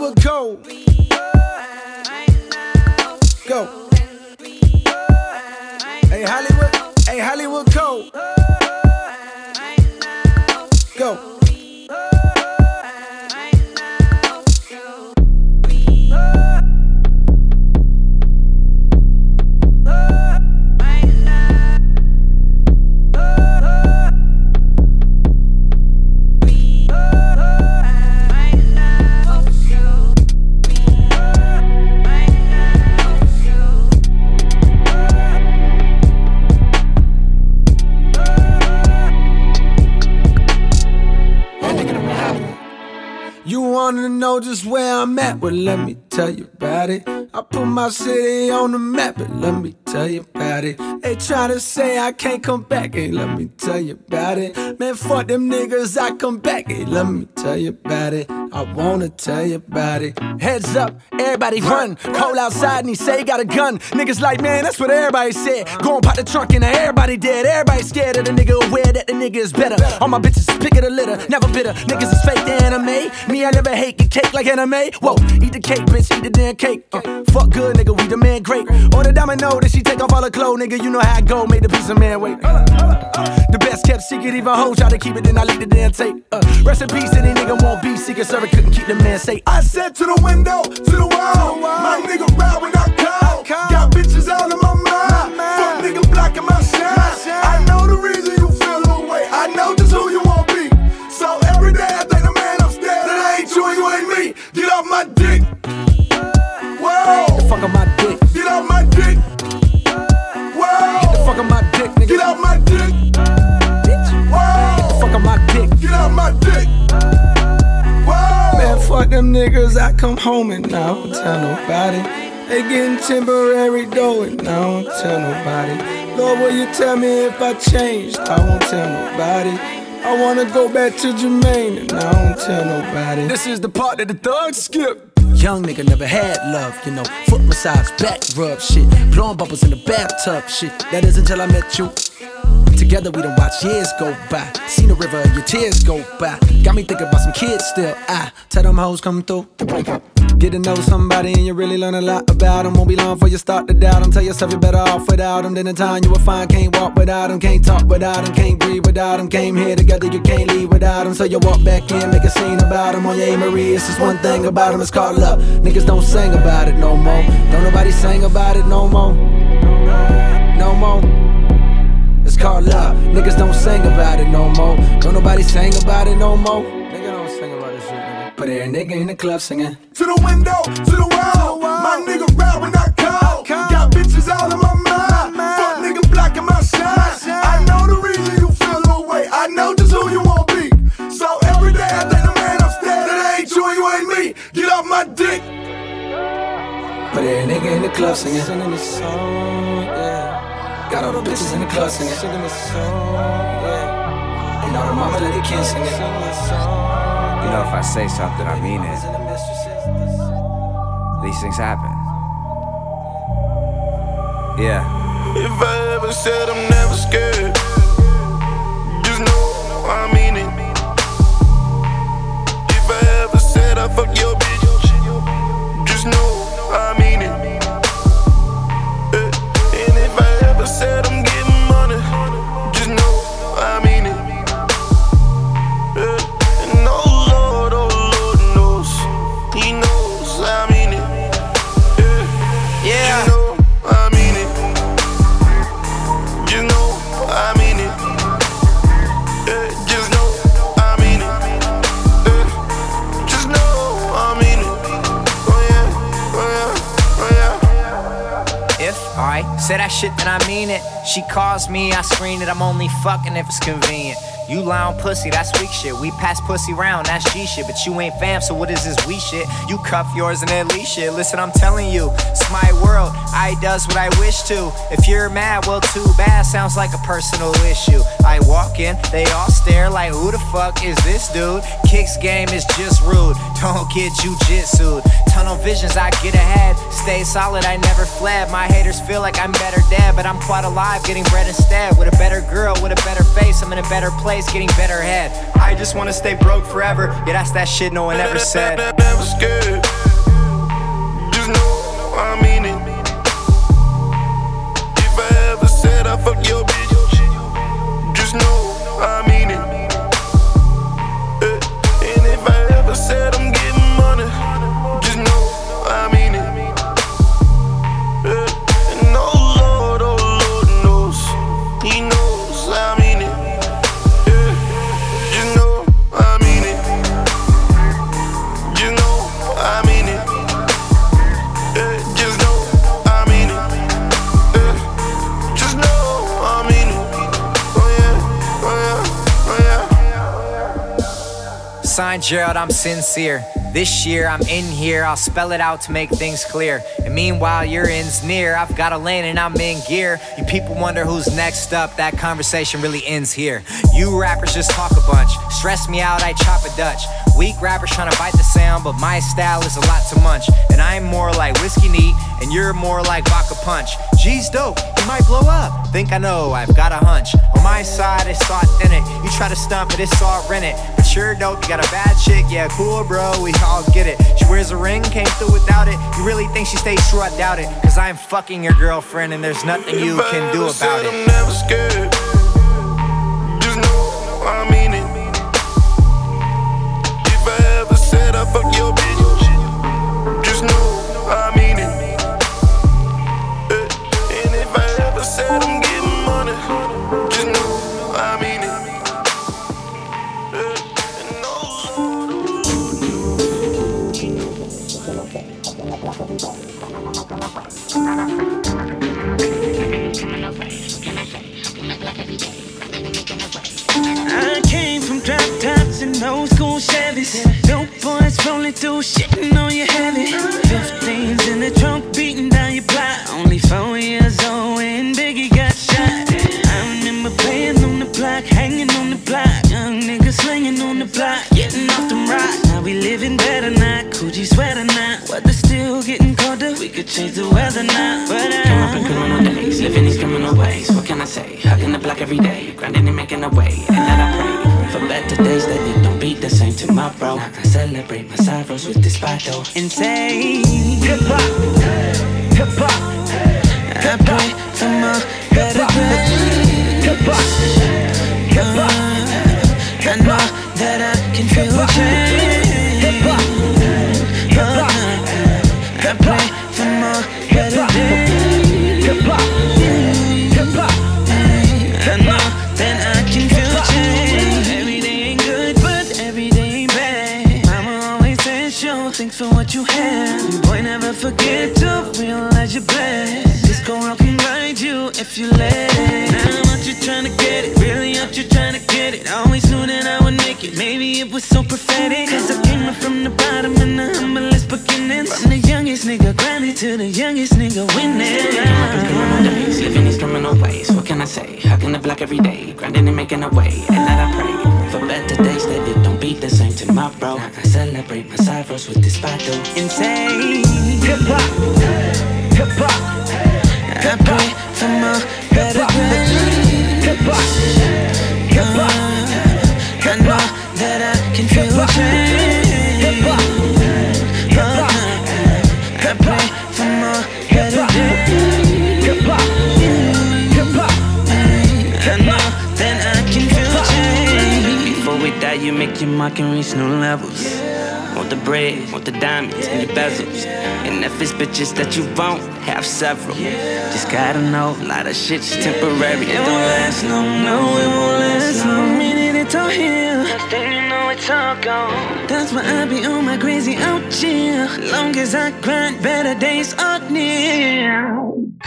Hollywood go. Go. Hey Hollywood go. Go. You wanna know just where I'm at? Well, let me tell you about it. I put my city on the map, but let me tell you about it. They try to say I can't come back, hey, let me tell you about it. Man, fuck them niggas, I come back, hey, let me tell you about it. I wanna tell you about it. Heads up, everybody run. Cole outside and he say he got a gun. Niggas like, man, that's what everybody said. Go and pop the trunk and now everybody dead. Everybody scared of the nigga, aware that the nigga is better. All my bitches pick of the litter, never bitter. Niggas is fake, the anime. Me, I never hate, get cake like anime. Whoa, eat the cake, bitch, eat the damn cake. Fuck good, nigga, we the man great. Order domino, that she take off all her clothes, nigga, you know how I go. Made the piece of man wait. The best kept secret, even hoes try to keep it, then I leak the damn tape. Rest in peace, any nigga won't be secret server, couldn't keep the man safe. I said to the window, to the wall, my nigga ride when I call. Got bitches out of my mind, fuck nigga blocking my shine. I know the reason you feel away, I know just who you want be. So every day I thank the man upstairs that I ain't you and you ain't me. Get off my dick. Whoa. Get the fuck on my dick. Get off my dick. Whoa. Get the fuck on my dick, nigga. Get off my dick. Bitch. Whoa. Get the fuck on my dick. Get off my dick. Whoa. Man, fuck them niggas, I come home and I don't tell nobody. They getting temporary dough and I don't tell nobody. Lord, will you tell me if I changed? I won't tell nobody. I wanna go back to Jermaine and I don't tell nobody. This is the part that the thugs skip. Young nigga never had love, you know. Foot massage, back rub shit. Blowing bubbles in the bathtub shit. That is until I met you. Together we done watch years go by. Seen the river, your tears go by. Got me thinking about some kids still. I tell them hoes come through to break up. Get to know somebody and you really learn a lot about them. Won't be long before you start to doubt them. Tell yourself you're better off without them. Then in time you will find can't walk without them. Can't talk without them, can't breathe without them. Came here together, you can't leave without them. So you walk back in, make a scene about them. On your A-Marie, it's just one thing about them, it's called love. Niggas don't sing about it no more. Don't nobody sing about it no more. No more. It's called love. Niggas don't sing about it no more. Don't nobody sing about it no more. Nigga don't sing about this shit, nigga. But every nigga in the club singing. To the window, to the wall. My nigga ride when I call. Got bitches out of my mind. Fuck nigga blocking my shine. I know the reason you feel away. I know just who you want be. So every day I thank the man upstairs that I ain't you and you ain't me. Get off my dick. But every nigga in the club singing. Singing the song, yeah. Got all the bitches in the club singing. Singing the song, yeah. And all the mama let the kids singing. You know, if I say something, I mean it. These things happen. Yeah. If I ever said I'm never scared, just know I mean it. If I ever said I fuck your bitch, just know I mean it. And if I ever said I'm getting money, just know I mean it. And oh Lord knows, He knows I mean it. Yeah. You know I mean it. You know I mean it. Just know I mean it. Just know I mean it. Oh yeah, oh yeah, oh yeah. If I say that shit, then I mean it. She calls me, I screen it. I'm only fucking if it's convenient. You lie on pussy, that's weak shit. We pass pussy round, that's G shit. But you ain't fam, so what is this we shit? You cuff yours and then leash shit. Listen, I'm telling you, it's my world. I does what I wish to. If you're mad, well, too bad. Sounds like a personal issue. I walk in, they all stare like, who the fuck is this dude? Kicks game is just rude. Don't get jujitsu'd. Tunnel visions, I get ahead. Stay solid, I never fled. My haters feel like I'm better dead, but I'm quite alive, getting bread instead. With a better girl, with a better face, I'm in a better place, getting better head. I just wanna stay broke forever. Yeah, that's that shit no one ever said. Never scared. Gerald, I'm sincere. This year I'm in here, I'll spell it out to make things clear. And meanwhile your end's near, I've got a lane and I'm in gear. You people wonder who's next up, that conversation really ends here. You rappers just talk a bunch, stress me out, I chop a Dutch. Weak rappers trying to bite the sound, but my style is a lot to munch. And I'm more like whiskey neat, and you're more like vodka punch. G's dope, you might blow up, think I know, I've got a hunch. On my side it's authentic, you try to stump it, it's all rented. But you're dope, you got a bad chick, yeah cool bro, we all get it. She wears a ring, came through without it. You really think she stays true, I doubt it. Cause I'm fucking your girlfriend and there's nothing you can do about it. I'm never scared, just know I mean it. If I ever said I fuck your bitch, just know I mean it. And if I ever said I'm getting money, just know I mean it. I came from drop tops and old school Chevys. Dope boys rolling through, shitting on your heavy. 15s in the trunk, beating down your block. Only 4 years old when Biggie got shot. I remember playing on the block, hanging on the block. Young niggas slinging on the block, getting off them rocks. Now we living better now, Coogee sweater now. Weather still getting colder, we could change the weather now. But came up in criminal days, living these criminal ways. What can I say? Hugging the block every day, grinding and making a way. And that I pray for better days that it don't be the same tomorrow. Now I celebrate my sorrows with this bottle and say hip hop, hip hop. I pray for more better days. Hip hop, hip hop. I know that I can feel change. Hip hop, hip hop. I pray for more better days. Hip hop, hip hop. I know that I can feel change. Every day ain't good, but every day ain't bad. Mama always says, show thanks for what you have. Boy, never forget to realize you're blessed. Disco rock can ride you if you let it. Now I'm out here trying to get it, really out here trying to get it. I always knew that I would make it, maybe it was so prophetic. Cause I came up from the bottom and the humblest beginnings. From the youngest nigga grinding to the youngest nigga winning. Came up in criminal days, living these criminal ways. What can I say? Hugging the block every day, grinding and making a way. And that I pray for better days that it don't be the same tomorrow. Now I celebrate my sorrows with this bottle and say hip hop, hip hop. I pray for more better days. Hip hop, hip hop. I know that I can feel change. Hip hop, hip hop. I pray for more better days. Hip hop, hip hop. I know that I can feel change. Before we die, you make your mark and reach new levels. Want the bread, want the diamonds and your bezels. And if it's bitches that you won't, have several. Just gotta know, a lot of shit's temporary. It won't last long, no, it won't last long. Minute it's all here, next thing you know it's all gone. That's why I be on my crazy out chill. Long as I grind, better days are near.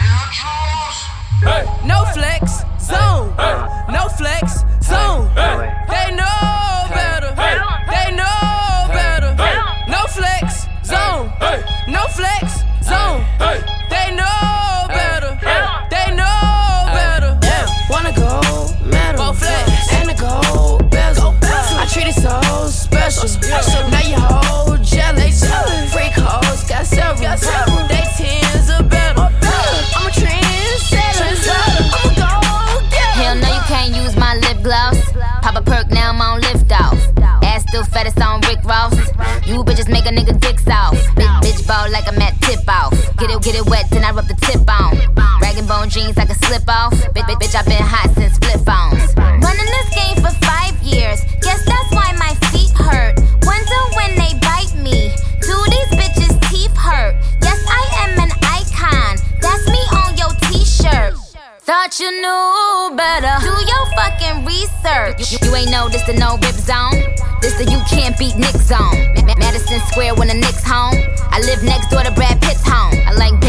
Hey. No flex, zone. Hey. No flex, zone. Hey. They know better. Hey. They know better. Hey. No flex, zone. Hey. No flex, zone. Hey. They know better. Hey. They know better. Yeah. Wanna go metal, flex, and a gold bezel. I treat it so special. Now you hold jealous. Freak hoes got several. They tens are better. I'm a trendsetter. I'm a go-getter. Hell no, you can't use my lip gloss. Pop a perk, now I'm on lift off. Ass still fat, it's on Rick Ross. You bitches make a nigga dicks off. Big bitch ball like I'm at tip off. Get it wet, then I rub the tip on. Rag and bone jeans, I can slip off. Bitch, I've been hot since flip phones. Running this game for 5 years. Guess that's why my feet hurt. Wonder when they bite me. Do these bitches' teeth hurt? Yes, I am an icon. That's me on your t-shirt. Thought you knew better. Do your fucking research. You ain't know this the no rip zone. This the you can't beat Nick zone. Madison Square when the Knicks home. I live next door to Brad Pitt's home. I like bad bitches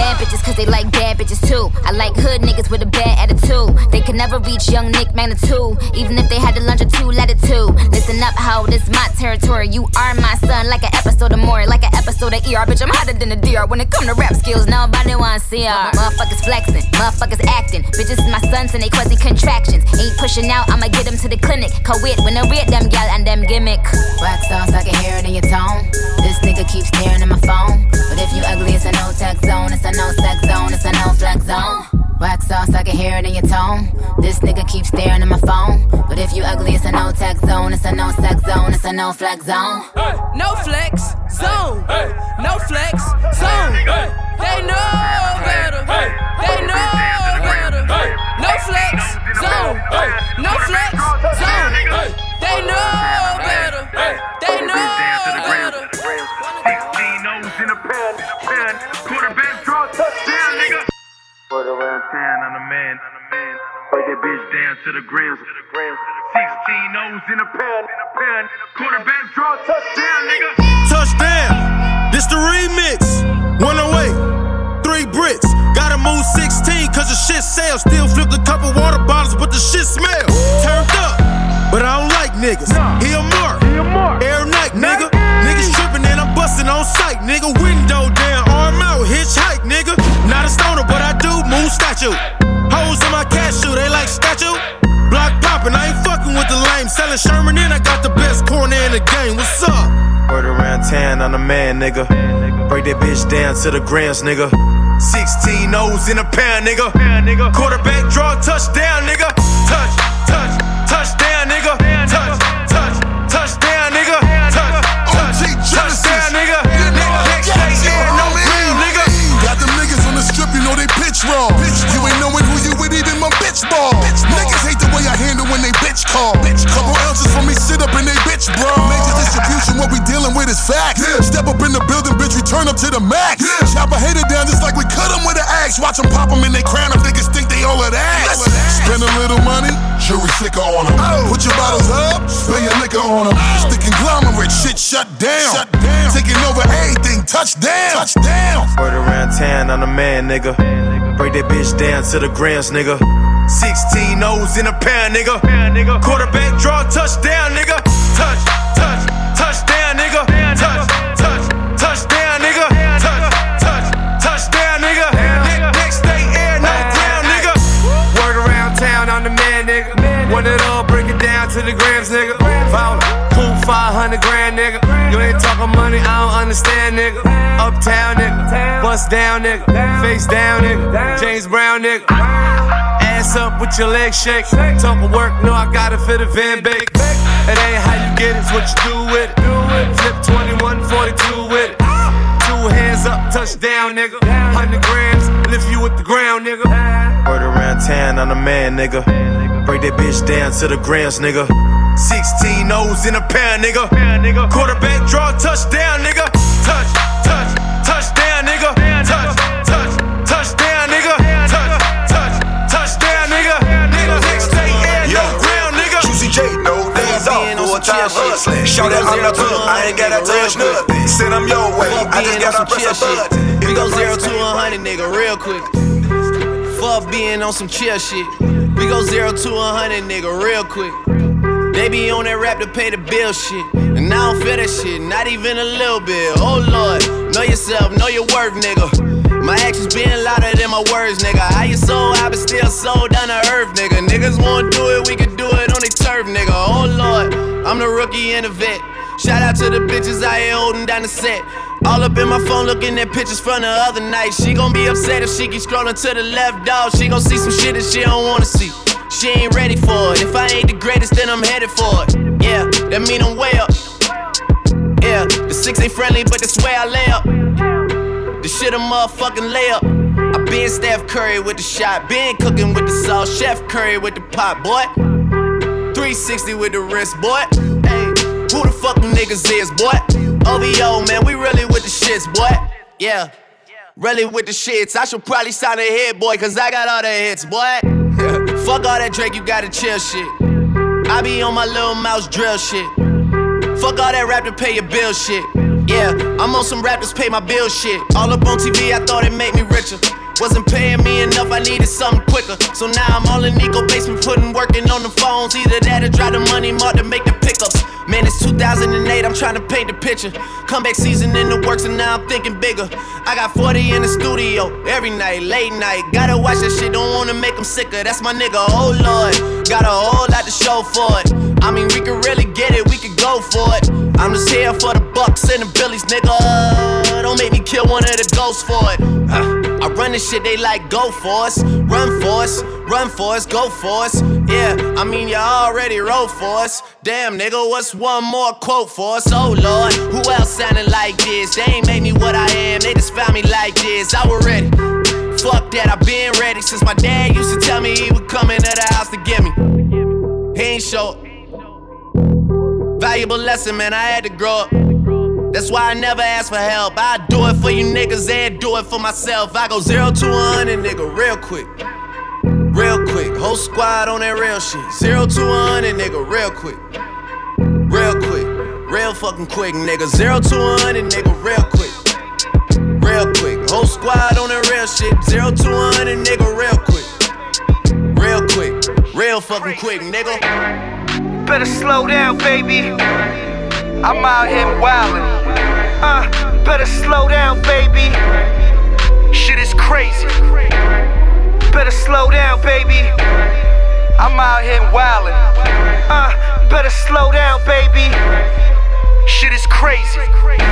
cause they like bad bitches too. I like hood niggas with a bad attitude. They can never reach young Nick magnitude, even if they had to lunge or two latitude. Listen up, ho, this my territory. You are my son, like an episode of Maury, like an episode of ER. Bitch, I'm hotter than a DR. When it come to rap skills, nobody wanna see her. Motherfuckers flexing, motherfuckers acting. Bitches is my sons and they quasi contractions. Ain't pushing out, I'ma get them to the clinic. Co-wit when I read them gal and them gimmick. Wax sauce, I can hear it in your tone. This nigga keeps staring at my phone. But if you ugly, it's a no tech zone. It's a no sex zone. It's a no flex zone. Wax sauce, I can hear it in your tone. This nigga keeps staring at my phone. But if you ugly, it's a no tech zone. It's a no sex zone. It's a no flex zone. No flex zone. No flex zone. They know better. They know better. No flex zone. No flex zone. They know better. They know better. 16 O's in a pen. Quarterback draw touchdown, nigga. Put around 10 on a man. Break that bitch down to the ground. 16 O's in a pen. Quarterback draw touchdown, nigga. Touchdown. This the remix. 108. 3 bricks. Gotta move 16 cause the shit sells. Still flipped a couple water bottles but the shit smells. Turned up. But I don't like niggas. He a mark. Air night, nigga. Niggas trippin' and I'm bustin' on sight, nigga. Window down, arm out, hitchhike, nigga. Not a stoner, but I do move statue. Hoes in my cashew, they like statue. Block poppin', I ain't fucking with the lame. Sellin' Sherman and I got the best corner in the game. What's up? Word around town, I'm the man, nigga. Break that bitch down to the grams, nigga. 16 O's in a pound, nigga. Quarterback draw touchdown, nigga. Touchdown, nigga. Touchdown, nigga. Touchdown, nigga. Next day, no real, nigga. Got them niggas on the strip, you know they pitch wrong. You ain't knowing who you with, even my bitch ball. Niggas hate the way I handle when they bitch call. Couple ounces for me, sit up in they bitch bra. Major distribution, what we dealing with is facts. Step up in the building, bitch, we turn up to the max. Chop a hater down just like we cut them with an axe. Watch them pop them in they crown, if niggas think they all of that. Spend a little money, jury slicker on them. Put your bottles up, spill your liquor on them. Stick conglomerate, shit shut down. Taking over everything, touchdown. Word around town, I'm the man, nigga. Break that bitch down to the grams, nigga. 16 O's in a pound, nigga. Quarterback draw touchdown, nigga. Touchdown, nigga. Touchdown, nigga. Touchdown, nigga. Next day, air, no ground, nigga. Word around town, I'm the man, nigga. Want it all, break it down to the grams, nigga. Vote, cool 500 grand, nigga. You ain't talking money, I don't understand, nigga. Uptown, nigga. Bust down, nigga. Face down, nigga. James Brown, nigga. Ass up with your legs shake. Talk of work, no, I got it for the Van Beek. It ain't how you get it, it's what you do with it. Flip 21, 42 with it. 2 hands up, touchdown, nigga. 100 grams, lift you with the ground, nigga. Word around town, I'm the man, nigga. Break that bitch down to the grams, nigga. 16 O's in a pound, nigga. Quarterback draw touchdown, nigga. Touchdown, nigga. Touchdown, nigga. Touchdown, nigga. Next day, air, no ground, nigga. Juicy J, no days off, full-time hustling. Shout out, I'm the plug, I ain't gotta touch nothing. Send them your way, I just gotta press a button. We go 0 to 100, nigga, real quick. Fuck being on some chill shit. We go 0 to 100, nigga, real quick. They be on that rap to pay the bill shit. And I don't feel that shit, not even a little bit. Oh Lord, know yourself, know your worth, nigga. My actions being louder than my words, nigga. How you so high but still so down to earth, nigga. Niggas won't do it, we can do it on they turf, nigga. Oh Lord, I'm the rookie and the vet. Shout out to the bitches out here holding down the set. All up in my phone looking at pictures from the other night. She gon' be upset if she keep scrolling to the left, dog. She gon' see some shit that she don't wanna see. She ain't ready for it. If I ain't the greatest, then I'm headed for it. Yeah, that mean I'm way up. Yeah, the 6 ain't friendly, but that's where I lay up. The shit a motherfucking layup. I been Steph Curry with the shot, been cooking with the sauce, Chef Curry with the pot, boy. 360 with the wrist, boy. Hey, who the fuck them niggas is, boy? OVO, man, we really with the shits, boy. Yeah, really with the shits. I should probably sign a hit, boy, cause I got all the hits, boy. Fuck all that Drake, you gotta chill shit. I be on my little mouse drill shit. Fuck all that rap to pay your bill shit. Yeah, I'm on some rap to pay my bill shit. All up on TV, I thought it made me richer. Wasn't paying me enough, I needed something quicker. So now I'm all in Nico basement, working on the phones. Either that or drive the money mark to make the pickups. Man, it's 2008, I'm trying to paint the picture. Comeback season in the works and now I'm thinking bigger. I got 40 in the studio, every night, late night. Gotta watch that shit, don't wanna make them sicker. That's my nigga, oh Lord. Got a whole lot to show for it. I mean, we could really get it, we could go for it. I'm just here for the bucks and the billies, nigga. Don't make me kill one of the ghosts for it. I run this shit, they like, go for us. Run for us, go for us. Yeah, I mean, you already wrote for us. Damn, nigga, what's one more quote for us? Oh Lord, who else sounded like this? They ain't made me what I am, they just found me like this. I was ready. Fuck that, I been ready since my dad used to tell me he would come into the house to get me. He ain't show up. Valuable lesson, man, I had to grow up. That's why I never ask for help. I do it for you niggas and do it for myself. I go 0 to 100, nigga, real quick. Real quick, whole squad on that real shit. 0 to 100, nigga, real quick. Real quick, real fucking quick, nigga. 0 to 100, nigga, real quick. Real quick, whole squad on that real shit. 0 to 100, nigga, real quick. Real quick, real fucking quick, nigga. Better slow down, baby. I'm out here wildin'. Better slow down, baby. Shit is crazy. Better slow down, baby. I'm out here wildin'. Better slow down, baby. Shit is crazy.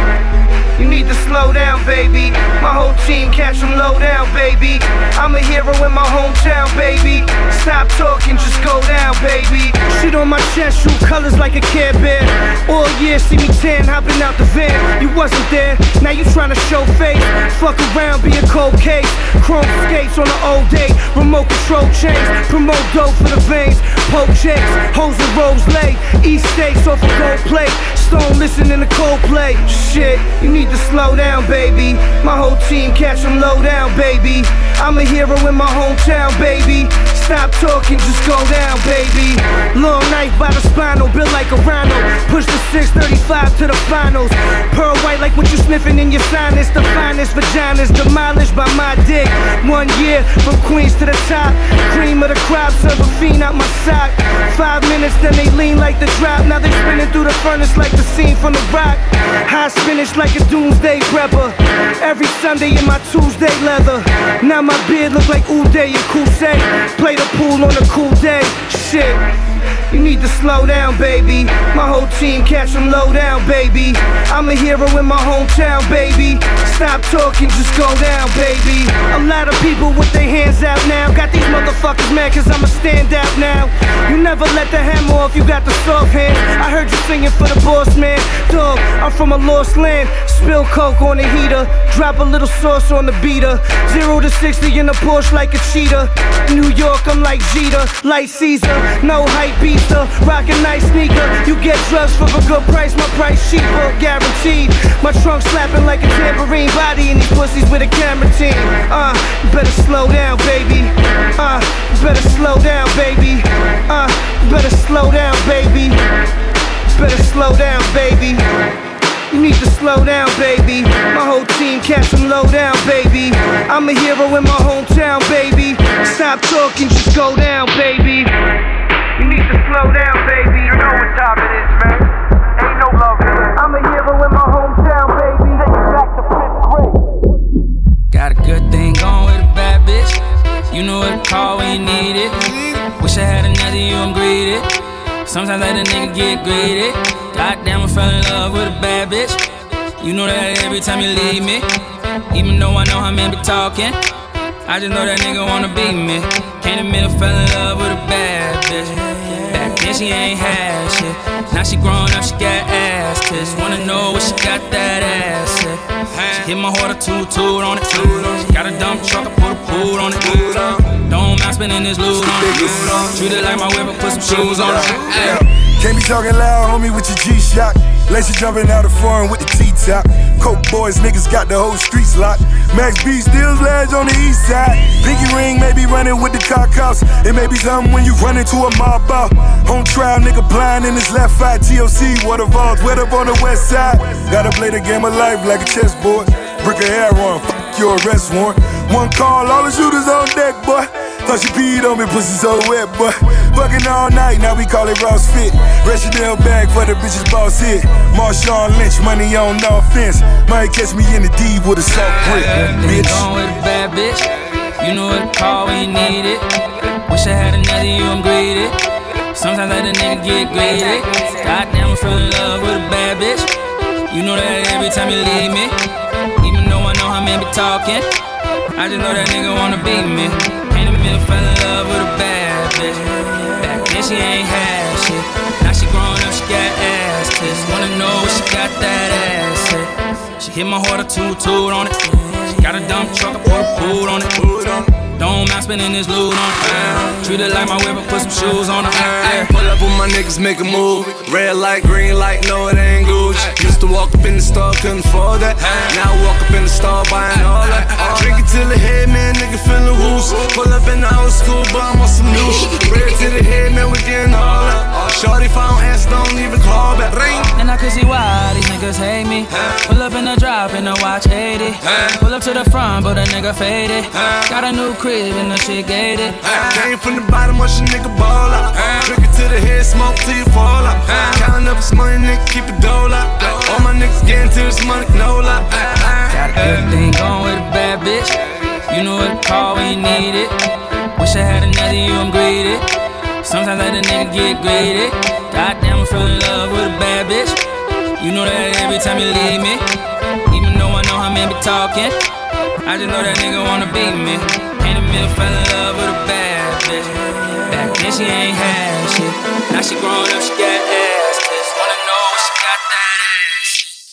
You need to slow down, baby. My whole team catch them low down, baby. I'm a hero in my hometown, baby. Stop talking, just go down, baby. Shit on my chest, shoot colors like a Care Bear. All year, see me tan, hopping out the van. You wasn't there, now you tryna show face. Fuck around, be a cold case. Chrome skates on an old day. Remote control chains, promote dope for the veins. Poke checks, hoes and rolls late. Eat steaks off a gold plate. Stone listening to Coldplay. Shit, you need to slow down, baby. My whole team catch them low down, baby. I'm a hero in my hometown, baby. Stop talking, just go down, baby. Long knife by the spinal, built like a rhino. Push the 635 to the finals. Pearl white like what you sniffing in your sinus. The finest vaginas demolished by my dick. 1 year from Queens to the top. Cream of the crop, serve a fiend out my sock. 5 minutes, then they lean like the drop. Now they spinning through the furnace like the scene from The Rock. High spinach like a doomsday prepper. Every Sunday in my Tuesday leather. Now my beard look like Uday and Kusei. Play the pool on a cool day. Shit. You need to slow down, baby. My whole team catch them low down, baby. I'm a hero in my hometown, baby. Stop talking, just go down, baby. A lot of people with their hands out now. Got these motherfuckers mad cause I'm a standout now. You never let the hammer off, you got the soft hand. I heard you singing for the boss, man. Dog, I'm from a lost land. Spill coke on the heater. Drop a little sauce on the beater. 0 to 60 in a Porsche like a cheetah. New York, I'm like Jeter. Like Caesar, no hype beaster. Rock a nice sneaker. You get drugs for a good price, my price cheaper, guaranteed. My trunk slapping like a tambourine. Body in these pussies with a camera team. You better slow down, baby. You better slow down, baby. You better slow down, baby. Better slow down, baby. You need to slow down, baby. My whole team catch them low down, baby. I'm a hero in my hometown, baby. Stop talking, just go down, baby. You need to slow down, baby. You know what time it is, man. Ain't no love here. I'm a hero in my hometown, baby. Take it back to 5th grade. Got a good thing going with a bad bitch. You know what to call when you need it. Wish I had another you, I'm greedy. Sometimes let a nigga get greedy. Goddamn, I fell in love with a bad bitch. You know that every time you leave me. Even though I know how men be talking, I just know that nigga wanna be me. Can't admit I fell in love with a bad bitch. Back then she ain't had shit. Now she grown up, she got ass tits. Wanna know what she got that ass shit. She hit my heart a toot on it. She got a dump truck, I put a boot on it. Don't mind spending this loot on it. Treat it like my whip, I put some shoes on it. Can't be talking loud, homie, with your G-Shock. Lacy jumping out of foreign with the T-top. Coke boys, niggas got the whole streets locked. Max B still lads on the east side. Pinky ring may be running with the car cops. It may be something when you run into a mob out. Home trial, nigga blind in his left eye. TOC, water vaults, wet up on the west side. Gotta play the game of life like a chessboard. Brick of hair on, fuck your arrest warrant. One call, all the shooters on deck, boy. Thought she peed on me, pussy so wet, boy. Fucking all night, now we call it Ross Fit. Chanel bag for the bitch's boss hit. Marshawn Lynch, money on no offense. Might catch me in the D with a soft grip, bitch. Going with a bad bitch. You know what to call when you need it. Wish I had another you, I'm greedy. Sometimes I let a nigga get greedy. Goddamn, I fell in love with a bad bitch. You know that every time you leave me. Even though I know how men be talking, I just know that nigga wanna beat me. Ain't a minute, fell in love with a bad bitch. Back then she ain't had shit. Now she grown up, she got ass tits. Wanna know if she got that ass hit. She hit my heart a toot on it. She got a dump truck, I put a boot on it. Don't mind spending this loot on it. Treat it like my whip, I put some shoes on it. Pull up with my niggas, make a move. Red light, green light, no it ain't Gucci. Used to walk up in the store, couldn't afford that. Now I walk up in the store, buying all that. Drink it till the head, man, nigga feeling loose. Pull up in the old school, but I'm on some new shit. Red to the head, man, we getting all that. Shorty, if I don't answer, don't even call back. Ring. And I can see why these niggas hate me. Pull up in the drop, in the watch 80. Pull up to the front, but a nigga faded. Got a new crib and the shit gated. Came from the bottom, watch a nigga ball out. Drink it to the head, smoke till you fall out. Counting up this money, nigga, keep it dole out. All my niggas getting to this money, no lie. Got a good thing going with a bad bitch. You know what to call when you need it. Wish I had another you, I'm greedy. Sometimes I let a nigga get greedy. Goddamn, I fell in love with a bad bitch. You know that every time you leave me. Even though I know how men be talking, I just know that nigga wanna beat me. Ain't a minute, fell in love with a bad bitch. Back then she ain't had shit. Now she grown up, she got ass tits. Wanna know if she got that ass.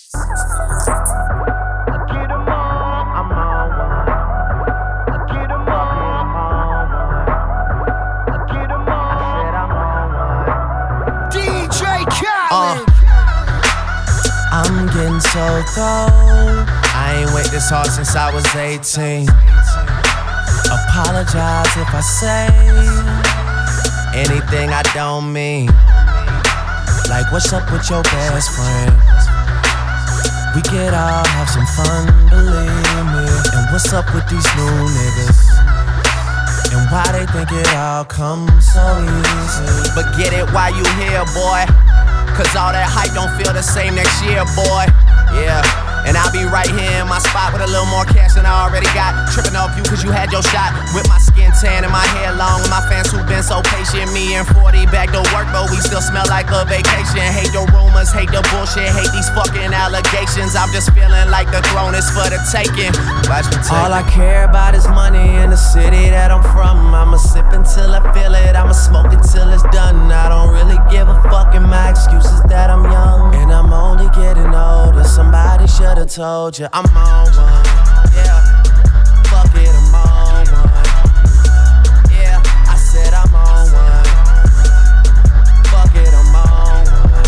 I get 'em all, I'm on one. I get 'em all, I'm on one. I get 'em all, I said I'm on one. DJ Khaled. I'm getting so cold. I ain't wait this hard since I was 18. Apologize if I say anything I don't mean. Like, what's up with your best friend? We could all have some fun, believe me. And what's up with these new niggas? And why they think it all comes so easy? But get it while you here, boy. Cause all that hype don't feel the same next year, boy. Yeah. And I'll be right here in my spot with a little more cash than I already got. Tripping off you cause you had your shot. With my skin tan and my hair long. And my fans who been so patient. Me and 40 back to work, but we still smell like a vacation. Hate the rumors, hate the bullshit, hate these fucking allegations. I'm just feeling like the throne is for the taking. Watch me take all I care about is money in the city that I'm from. I'ma sip until I feel it, I'ma smoke it till it's done. I don't really give a fuck, and my excuse is that I'm young. And I'm only getting older, somebody should've told you I'm on one, yeah. Fuck it, I'm on one. Yeah, I said I'm on one. Fuck it, I'm on one.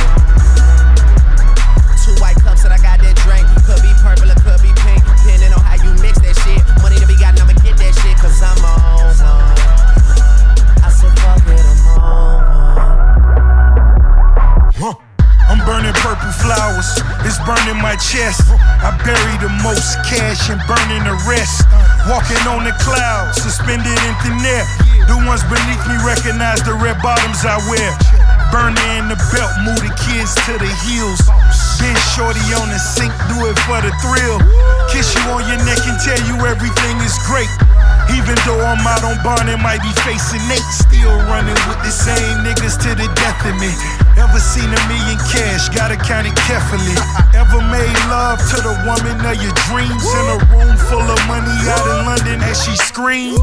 2 white cups that I got that drink. Could be purple or could be pink, depending on how you mix that shit. Money to be gotten, I'ma get that shit, cause I'm on one. I said fuck it, I'm on one. I'm burning purple flowers, it's burning my chest. I bury the most cash and burning the rest. Walking on the clouds, suspended in thin air. The ones beneath me recognize the red bottoms I wear. Burner in the belt, move the kids to the heels. Been shorty on the sink, do it for the thrill. Kiss you on your neck and tell you everything is great. Even though I'm out on bond and might be facing Nate, still running with the same niggas to the death of me. Ever seen $1 million cash, gotta count it carefully. Ever made love to the woman of your dreams in a room full of money out in London as she screams?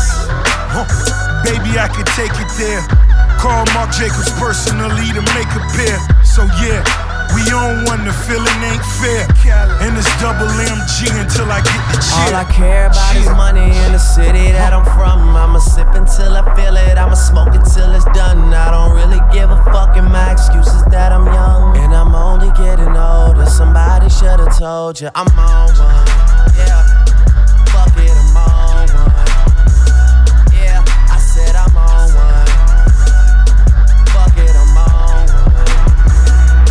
Baby, I could take it there. Call Marc Jacobs personally to make a pair. So yeah, we on one, the feeling ain't fair. And it's double MG until I get the cheer. All I care about is money in the city that I'm from. I'ma sip until I feel it, I'ma smoke it till it's done. I don't really give a fuck, and my excuse is that I'm young. And I'm only getting older, somebody should've told you I'm on one, yeah. Fuck it, I'm on one. Yeah, I said I'm on one. Fuck it, I'm on one.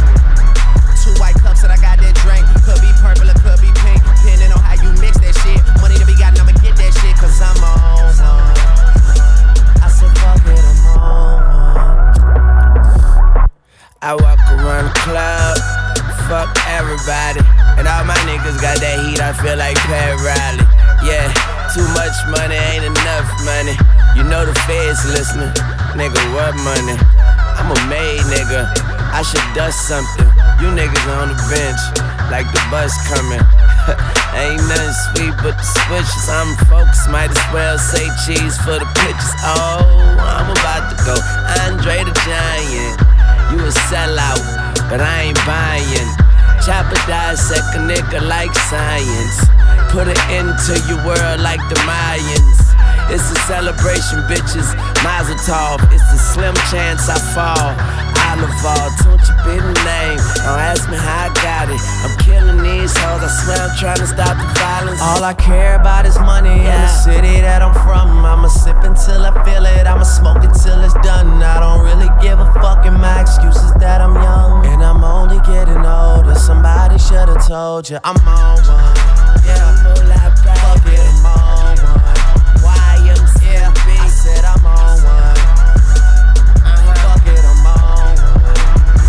2 white cups that I got that drink. Could be purple or could be pink, depending on how you mix that shit. Boy Riley. Yeah, too much money ain't enough money. You know the feds listening. Nigga, what money? I'm a made nigga. I should dust something. You niggas on the bench, like the bus coming. Ain't nothing sweet but the switches. I'm focused, might as well say cheese for the pictures. Oh, I'm about to go Andre the Giant. You a sellout, but I ain't buying. Chopper dissect a nigga like science. Put it into your world like the Mayans. It's a celebration, bitches. Mazel tov. It's a slim chance I fall. Olival, don't you be the name. Don't ask me how I got it. I'm killing these hoes. I swear I'm trying to stop the violence. All I care about is money in the city that I'm from. I'ma sip until I feel it. I'ma smoke it till it's done. I don't really give a fuck, and my excuse is that I'm young. And I'm only getting older. Somebody should've told you I'm on one. Yeah, I'm all out back. Fuck it, I'm on one. YMCB, I said I'm on one. Fuck it, I'm on one.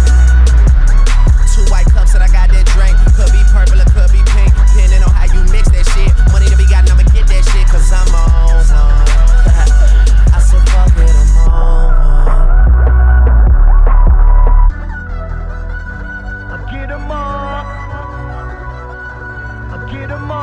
2 white cups that I got that drink. Could be purple or could be pink, depending on how you mix that shit. Money to be gotten, I'ma get that shit, cause I'm on one. I said fuck it, I'm on one. I get 'em all. I get 'em all.